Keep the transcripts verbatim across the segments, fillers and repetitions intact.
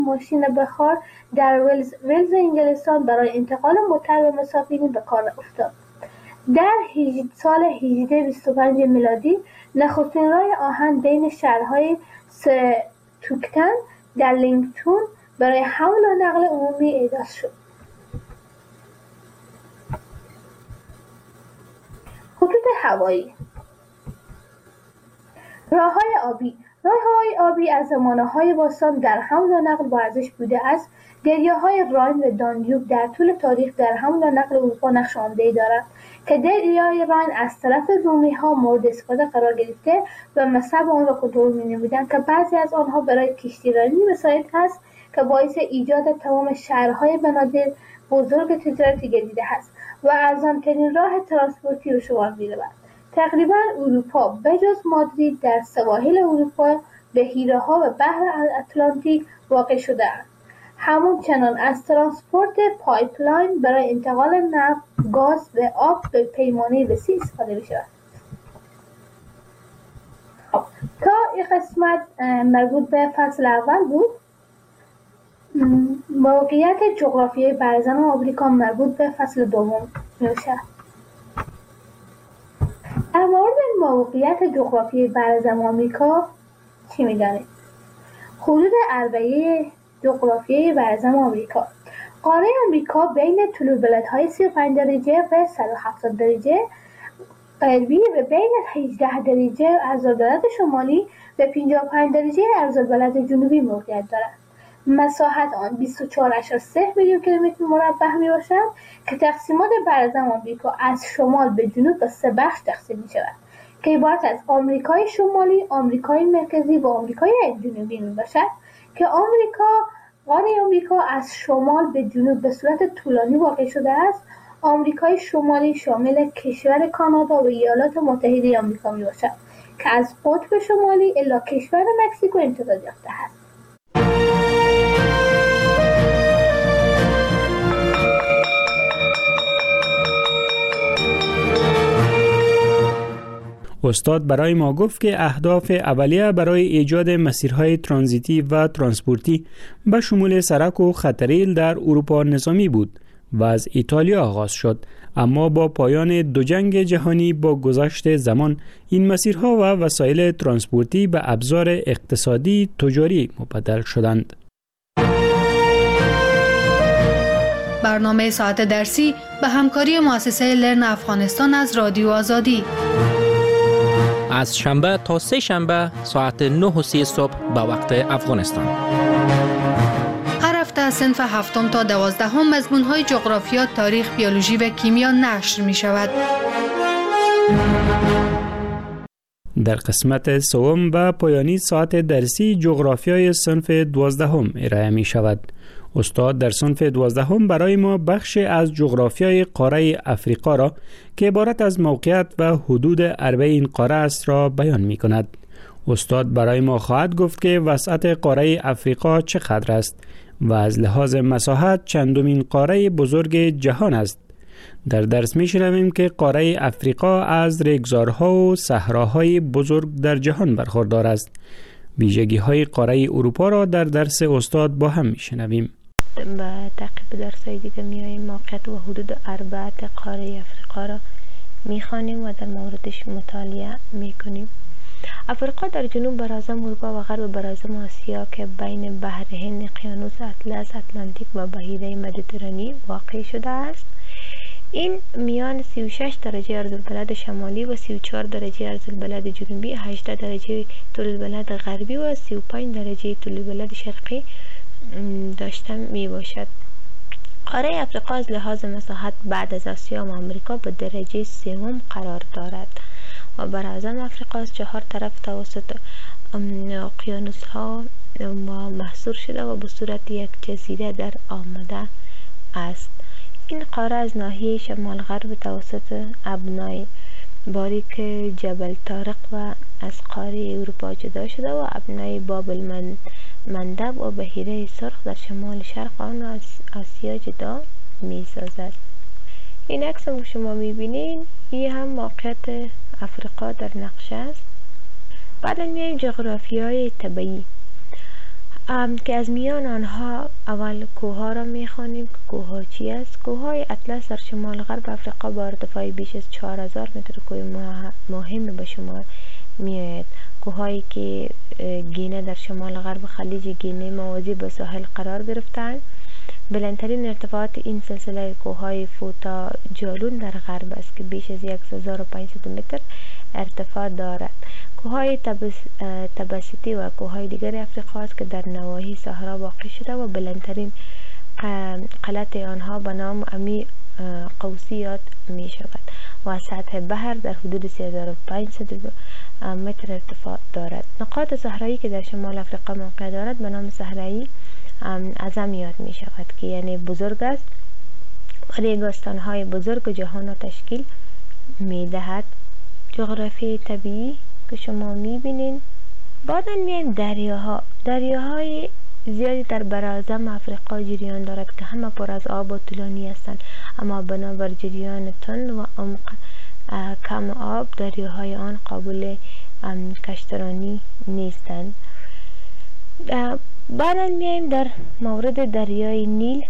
ماشین بخار در ولز, ولز انگلستان برای انتقال موتر و مسافرین به کار افتاد. در سال هجده و بیست و پنج میلادی نخستین راه آهن بین شهرهای ستوکتن در لینکتون برای حمل و نقل عمومی احداث شد. خطوط هوایی، راههای آبی. راههای آبی از زمانه‌های باستان در حمل و نقل با ارزش بوده است. دریاهای راین و دانیوب در طول تاریخ در حمل و نقل اروپا نقش عمده‌ای دارند که دریای راین از طرف رومی‌ها مورد استفاده قرار گرفته و مصرف آن را کنترل می‌نمودند که بعضی از آنها برای کشتیرانی مساعد است که باعث ایجاد تمام شهرهای بنادر بزرگ تجارتی گردیده است و ارزان‌ترین راه ترانسپورتی به شمار می‌رود. تقریباً اروپا بجز مادرید در سواحل اروپا بحیره‌ها و بحر اتلانتیک واقع شده است. همچنان از ترانسپورت پایپلاین برای انتقال نفت، گاز و آب به پیمانه وسیع استفاده می‌شود. خب تا این قسمت مربوط به فصل اول بود. موقعیت جغرافیایی برزن آمریکا مربوط به فصل دوم میشه. در مورد موقعیت جغرافیایی برزن آمریکا چی می‌دانید؟ حدود اربعه جغرافیایی برزن آمریکا. قاره آمریکا بین طول‌البلدهای سی و پنج درجه و صد و هفتاد درجه غربی و بین هجده درجه عرض‌البلد شمالی و پنجاه و پنج درجه عرض‌البلد جنوبی موقعیت دارد. مساحت آن بیست و چهار ممیز سه میلیون کیلومتر مربع می باشد که تقسیمات برزن آمریکا از شمال به جنوب به سه بخش تقسیم می شود که عبارت از آمریکای شمالی، آمریکای مرکزی و آمریکای جنوبی می باشد که آمریکا قاره آمریکا از شمال به جنوب به صورت طولانی واقع شده است. آمریکای شمالی شامل کشور کانادا و ایالات متحده آمریکا می باشد که از قطب شمالی الی کشور مکزیکو امتداد یافته است. استاد برای ما گفت که اهداف اولیه برای ایجاد مسیرهای ترانزیتی و ترانسپورتی به شمول سرک و خط‌ریل در اروپا نظامی بود و از ایتالیا آغاز شد، اما با پایان دو جنگ جهانی با گذشت زمان این مسیرها و وسایل ترانسپورتی به ابزار اقتصادی تجاری مبدل شدند. برنامه ساعت درسی به همکاری مؤسسه لرن افغانستان از رادیو آزادی از شنبه تا سه شنبه ساعت نه و سی صبح به وقت افغانستان. هر هفته از صنف هفتم تا دوازدهم مضمون‌های جغرافیا، تاریخ، بیولوژی و کیمیا نشر می شود. در قسمت سوم و پایانی ساعت درسی جغرافیای صنف دوازدهم ارائه می شود. استاد در صنف دوازدهم برای ما بخش از جغرافیای قاره افریقا را که عبارت از موقعیت و حدود عربه این قاره است را بیان می کند. استاد برای ما خواهد گفت که وسعت قاره افریقا چقدر است و از لحاظ مساحت چندمین قاره بزرگ جهان است. در درس می شنویم که قاره افریقا از ریگزارها و صحراهای بزرگ در جهان برخوردار است. ویژگی های قاره اروپا را در درس استاد با هم می شنویم. با تعقیب درس‌های دیگه میاییم موقعیت و حدود اربعه قاره افریقا را میخوانیم و در موردش مطالعه میکنیم. افریقا در جنوب براعظم اروپا و غرب براعظم آسیا که بین بحر هند، اقیانوس اطلس، اتلانتیک و بحیره مدیترانه واقع شده است. این میان سی و شش درجه عرض‌البلد شمالی و سی و چهار درجه عرض‌البلد جنوبی، هجده درجه طول‌البلد غربی و سی و پنج درجه طول‌البلد شرقی داشته می باشد. قاره افریقا از لحاظ مساحت بعد از آسیا و آمریکا به درجه سوم قرار دارد و براعظم افریقا از چهار طرف توسط اقیانوس ها محصور شده و به صورت یک جزیره در آمده است. این قاره از ناحیه شمال غرب توسط ابنای باریک جبل طارق و از قاره اروپا جدا شده و ابنای بابل مندب و بحیره سرخ در شمال شرق آن از آسیا جدا می سازد. این عکس هم شما می بینید، این هم موقعیت افریقا در نقشه است. بعد میایم جغرافیای طبیعی. که از میان آنها اول کوه را میخوانیم که کوه ها چی است. کوه های اطلس در شمال غرب افریقا با ارتفاع بیش از چهار هزار متر کوه مهم به شمار میآید. کوه هایی که گینه در شمال غرب خلیج گینه موازی به ساحل قرار گرفتند. بلندترین ارتفاعات این سلسله کوه های فوتا جالون در غرب است که بیش از هزار و پانصد متر ارتفاع دارد. کوههای تباسیتی و کوههای دیگر افریقا است که در نواحی صحرا واقع شده و بلندترین قلت آنها به نام امی قوسی یاد می شود و سطح بحر در حدود سه هزار و پانصد متر ارتفاع دارد. نقاط صحرایی که در شمال افریقا موقع دارد به نام صحرایی اعظم یاد می شود که یعنی بزرگ است و ریگستان‌های بزرگ جهان را تشکیل می دهد. جغرافی طبیعی که شما می بینین. بعدا میایم دریاها. دریاهای زیادی در براعظم افریقا جریان دارد که همه پر از آب و طولانی هستند، اما بنابر جریان تند و عمق کم آب دریاهای آن قابل کشترانی نیستند. بعدا میایم در مورد دریای نیل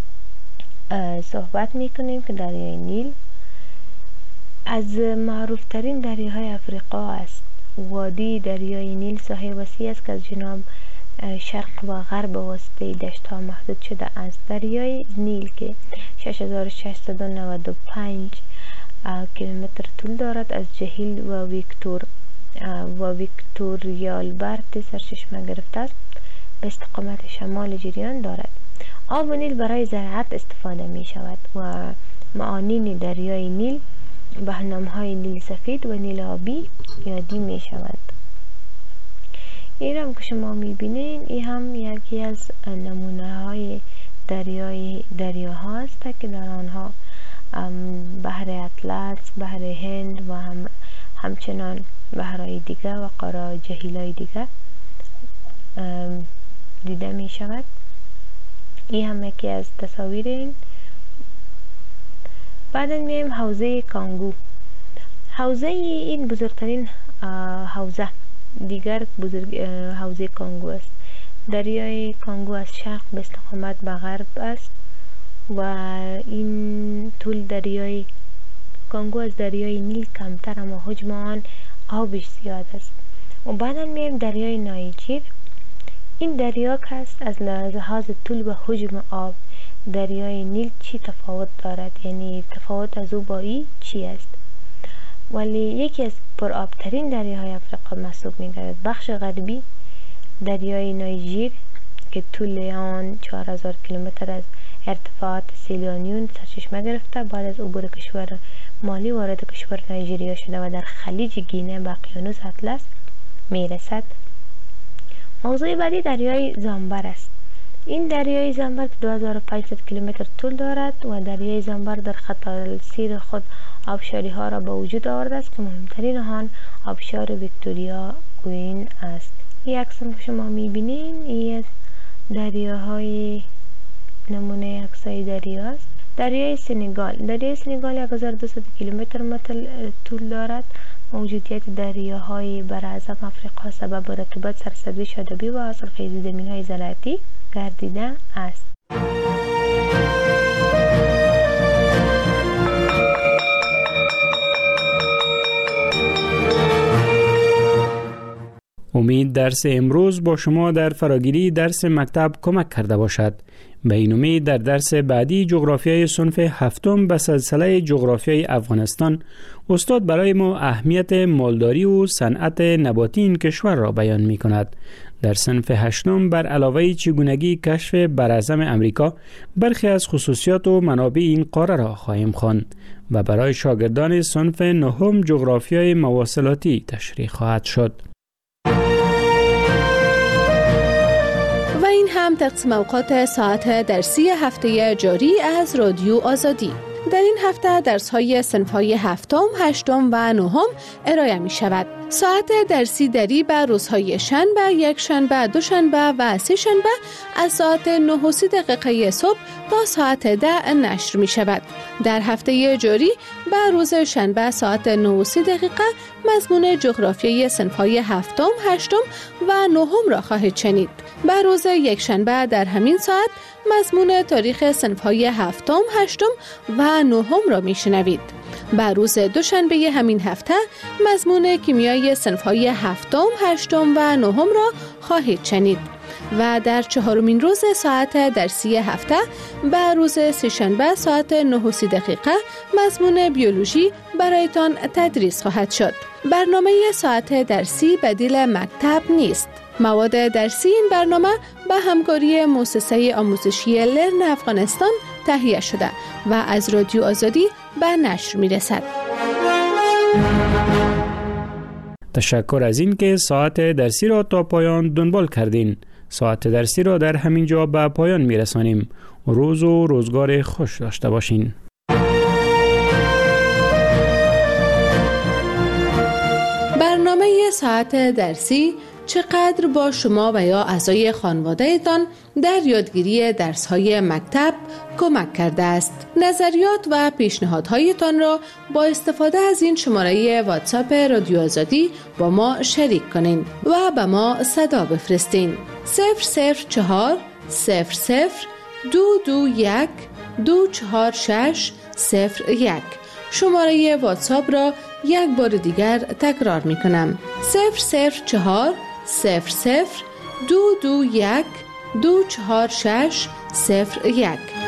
صحبت میکنیم که دریای نیل از معروف ترین دریاهای افریقا است. وادی دریای نیل ساحه وسیع است که از جنوب شرق و غرب واسطه دشت ها محدود شده است. دریای نیل که شش هزار و ششصد و نود و پنج کیلومتر طول دارد از جهیل و ویکتور و ویکتوریالبرت سرچشمه گرفته است به استقامت شمال جریان دارد. آب نیل برای زراعت استفاده می شود و معانین دریای نیل به نام‌های نیل سفید و نیل آبی یادی می شود. این هم که شما می بینین این هم یکی از نمونه های دریای دریاها است که در آنها بحر اطلس، بحر هند و هم همچنان بحرهای دیگه و قاره جهیل‌های دیگه دیده می شود. این هم یکی از تصاویر این. بعد میایم حوزه کانگو. حوزه این بزرگترین حوزه دیگر بزرگ حوزه کانگو است. دریای کانگو از شرق به استقامت به غرب است و این طول دریای کانگو از دریای نیل کمتر اما حجم آن آبش زیاد است. و بعدا میایم دریای نایجر. این دریا که است از لحاظ طول و حجم آب دریای نیل چی تفاوت دارد، یعنی تفاوت از او با این چی است؟ ولی یکی از پرآبترین دریاهای افریقا محسوب می‌گردد. بخش غربی دریای نایجر که طول آن چهار هزار کیلومتر از ارتفاعات سیلیانیون سرچشمه گرفته بعد از عبور کشور مالی وارد کشور نایجریا شده و در خلیج گینه به اقیانوس اطلس میرسد. موضوع بعدی دریای زامبر است. این دریای زامبر که دو هزار و پانصد کیلومتر طول دارد و دریای زامبر در خط السیر خود آبشاری ها را به وجود آورده است که مهمترین آن آبشار ویکتوریا کوین است. این عکس که شما میبینین این دریاهای نمونه عکسای دریا است. دریای سنگال. دریای سنگال یک هزار و دویست کیلومتر متر طول دارد. موجودیت دریاهای براعظم افریقا سبب رطوبت، سرسبزی، شادابی و حاصلخیزی زمین‌های زراعتی گردیده است. امید درس امروز با شما در فراگیری درس مکتب کمک کرده باشد. به این امید در درس بعدی جغرافیای صنف هفتم به سلسله جغرافیای افغانستان استاد برای ما اهمیت مالداری و صنعت نباتی این کشور را بیان می کند. در صنف هشتم بر علاوه چگونگی کشف براعظم امریکا برخی از خصوصیات و منابع این قاره را خواهیم خواند و برای شاگردان صنف نهم جغرافیای مواصلاتی تشریح خواهد شد. و این هم تقسیم اوقات ساعت درسی هفته جاری از رادیو آزادی. در این هفته درس‌های صنف‌های هفتم، هشتم و نهم ارائه می شود. ساعت درسی دری به روزهای شنبه، یک شنبه، دو شنبه و سه شنبه از ساعت نه و سی دقیقه صبح تا ساعت ده نشر می شود. در هفته جاری به روز شنبه ساعت نه و سی دقیقه مضمون جغرافیای صنف‌های هفتم، هشتم و نهم را خواهید شنید. به روز یک شنبه در همین ساعت مضمون تاریخ صنف‌های هفتم، هشتم و نهم را می شنوید. به روز دوشنبه همین هفته مضمون کیمیای صنف‌های هفتم، هشتم و نهم را خواهید شنید. و در چهارمین روز ساعت درسی هفته به روز سه‌شنبه ساعت نه و سی دقیقه مضمون بیولوژی برایتان تدریس خواهد شد. برنامه ساعت درسی بدیل مکتب نیست. مواد درسی این برنامه به همکاری مؤسسه آموزشی لرن افغانستان تهیه شده و از رادیو آزادی به نشر می رسد. تشکر از این که ساعت درسی را تا پایان دنبال کردین. ساعت درسی را در همین جا به پایان می رسانیم. روز و روزگار خوش داشته باشین. برنامه ساعت درسی چقدر با شما و یا اعضای خانواده‌تان در یادگیری درس‌های مکتب کمک کرده است. نظریات و پیشنهادهایتان را با استفاده از این شماره واتساپ رادیو آزادی با ما شریک کنین و به ما صدا بفرستین. صفر صفر چهار صفر صفر دو دو یک دو چهار شش صفر یک. شماره واتساپ را یک بار دیگر تکرار می کنم. صفر صفر چهار صفر صفر دو دو یک دو چهار شش صفر یک.